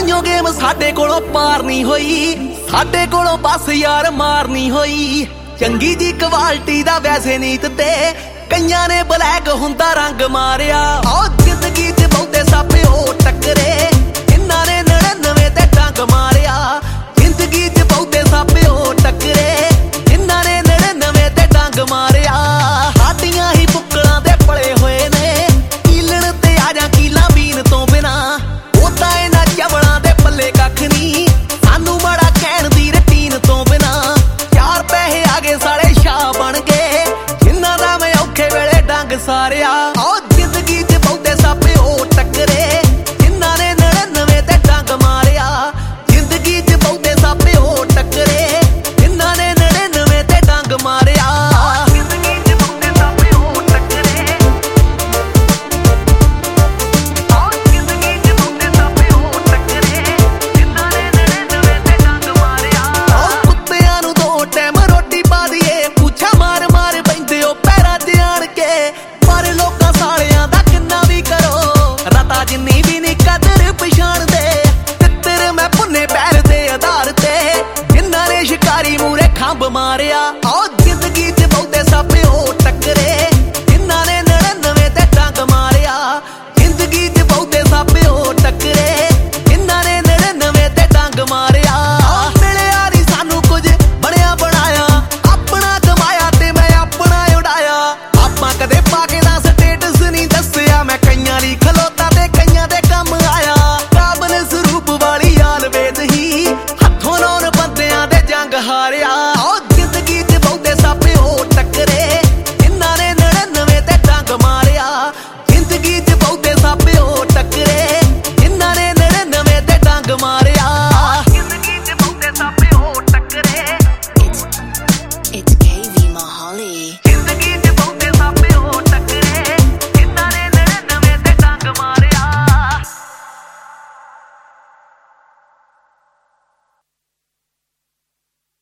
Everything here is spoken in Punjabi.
ਤਾਈਓ ਗੇਮ ਸਾਡੇ ਕੋਲੋਂ ਪਾਰ ਨਹੀਂ ਹੋਈ, ਸਾਡੇ ਕੋਲੋਂ ਬਸ ਯਾਰ ਮਾਰ ਨਹੀਂ ਹੋਈ। ਚੰਗੀ ਜੀ ਕੁਆਲਿਟੀ ਦਾ ਵੈਸੇ ਨੀਤ ਤੇ ਕਈਆਂ ਨੇ ਬਲੈਕ ਹੁੰਦਾ ਰੰਗ ਮਾਰਿਆ। ਉਹ ਜ਼ਿੰਦਗੀ 'ਚ ਬਹੁਤੇ ਸੱਪ ਉਹ ਟੱਕਰੇ, ਇਹਨਾਂ ਨੇ 99 ਤੇ ਡੰਗ ਮਾਰਿਆ। ਜ਼ਿੰਦਗੀ 'ਚ ਬਹੁਤੇ ਸੱਪ ਉਹ ਟੱਕਰੇ, ਇਹਨਾਂ ਨੇ 99 ਤੇ ਡੰਗ ਮਾਰਿਆ। ਸਾਡੀਆਂ ਹੀ ਬੁੱਕਲਾਂ ਦੇ ਪਲੇ ਹੋਏ ਨੇ, ਕੀਲਣ ਤੇ ਆ ਜਾ ਕੀਲਾਂ ਬੀਨ ਤੋਂ ਬਿਨਾ। ਉਹ ਤਾਂ ਇਹਨਾਂ ਚਵਲਾਂ ਦੇ ਪੱਲੇ ਕੱਖ ਨਹੀਂ, ਸਾਨੂੰ ਮਾੜਾ ਕਹਿਣ ਦੀ ਰਟੀਨ ਤੋਂ ਬਿਨਾ। ਚਾਰ ਪੈਸੇ ਆ ਗਏ ਸਾਲੇ ਸ਼ਾਹ ਬਣ ਗਏ, ਜਿਨ੍ਹਾਂ ਦਾ ਮੈਂ ਔਖੇ ਵੇਲੇ ਡੰਗ ਸਾਰਿਆ।